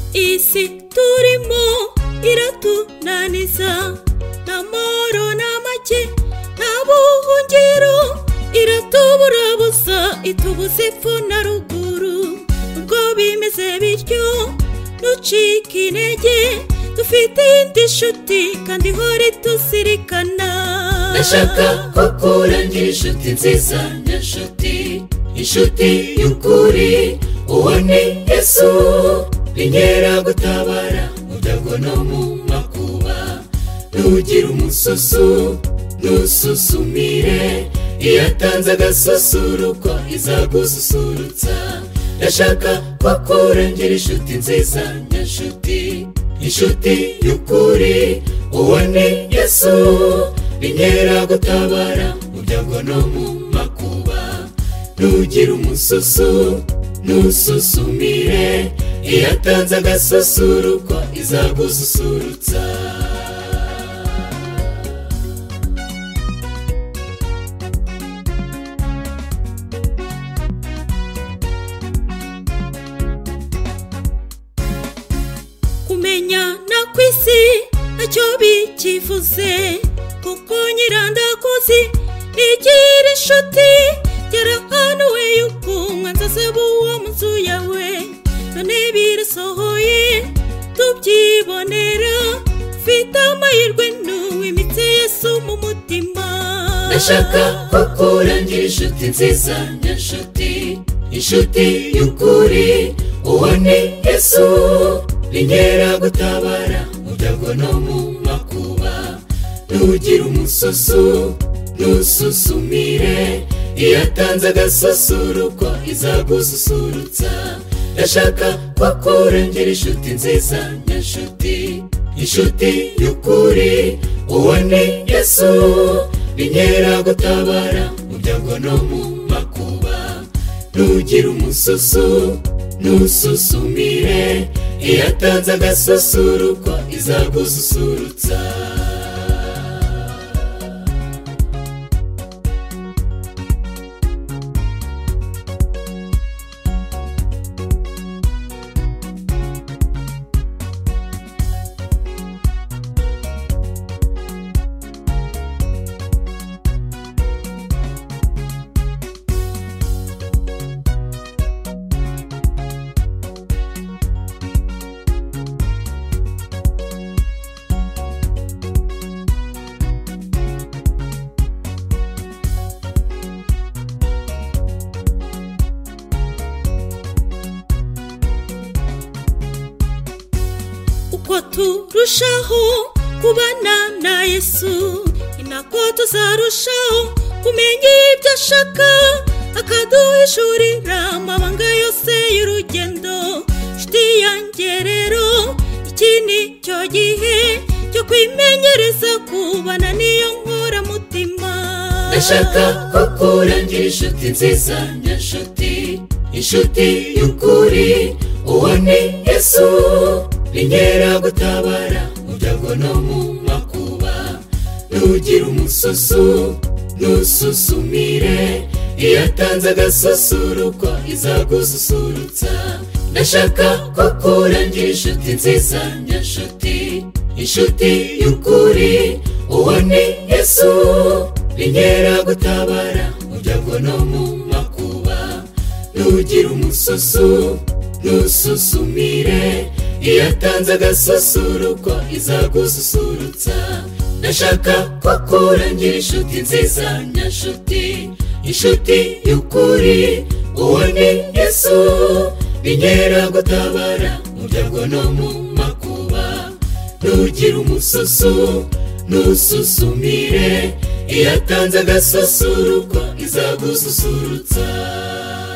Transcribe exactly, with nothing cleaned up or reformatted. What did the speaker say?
isi turimo iratunaniza, n'amahoro n'amake nta buhungiro, iratuburabuza itubuza epfo na ruguru. Ubwo bimeze bityo ntucike intege, dufite indi nshuti kandi ihora ituzirikana. Ndashaka ko kurangira inshuti nziza nyanshuti, inshuti y'ukuri uwo ni Yesu, inkera gutabara mu byago no mu makuba. Ntugire umususu ntususumire, iyo atanze agasusuruko izagususurutsa. Ndashaka ko kurangira inshuti nziza nyanshuti, inshuti y'ukuri uwo ni Yesu, inkera gutabara mu byago no mu makuba. Ntugire umususu ntususumire, iyo atanze agasusuruko izagususurutsa. Kumenyana kw'isi ntacyo bikivuze, kuko nyirandakuzi nigira inshuti. Yarahanuwe yuko umwanzi azaba uwo mu nzu yawe, none birasohoye tubyibonera. Ufite amahirwe n'uwimitse Yesu mu mutima. Ndashaka ko kurangira inshuti nziza nyanshuti, inshuti y'ukuri uwo ni Yesu, inkera gutabara mu byago no mu makuba. Ntugire umususu ntususumire, iyo atanze agasusuruko izagususurutsa. Ndashaka ko kurangira inshuti nziza nyanshuti, inshuti y'ukuri uwo ni Yesu, inkera gutabara mu byago no mu makuba. Ntugire umususu ntususumire, iyo atanze agasusuruko izagususurutsa. Uko turushaho kubana na Yesu, inako tuzarushaho kumenya ibyo ashaka, akaduhishurira amabanga yose y'urugendo. Nshuti yanjye rero, iki ni cyo gihe cyo kwimenyereza kubana n'iyo nkoramutima. Ndashaka ko kurangira inshuti nziza nyanshuti, inshuti y'ukuri uwo ni Yesu, inkera gutabara mu byago no mu makuba. Ntugire umususu ntususumire, iyo atanze agasusuruko izagususurutsa. Ndashaka ko kurangira inshuti nziza nyanshuti, inshuti y'ukuri uwo ni Yesu, inkera gutabara mu byago no mu makuba. Ntugire umususu ntususumire, iyo atanze agasusuruko izagususurutsa. Ndashaka ko kurangira inshuti nziza nyanshuti, inshuti y'ukuri uwo ni Yesu, inkera gutabara mu byago no mu makuba. Ntugire umususu ntususumire, iyo atanze agasusuruko izagususurutsa.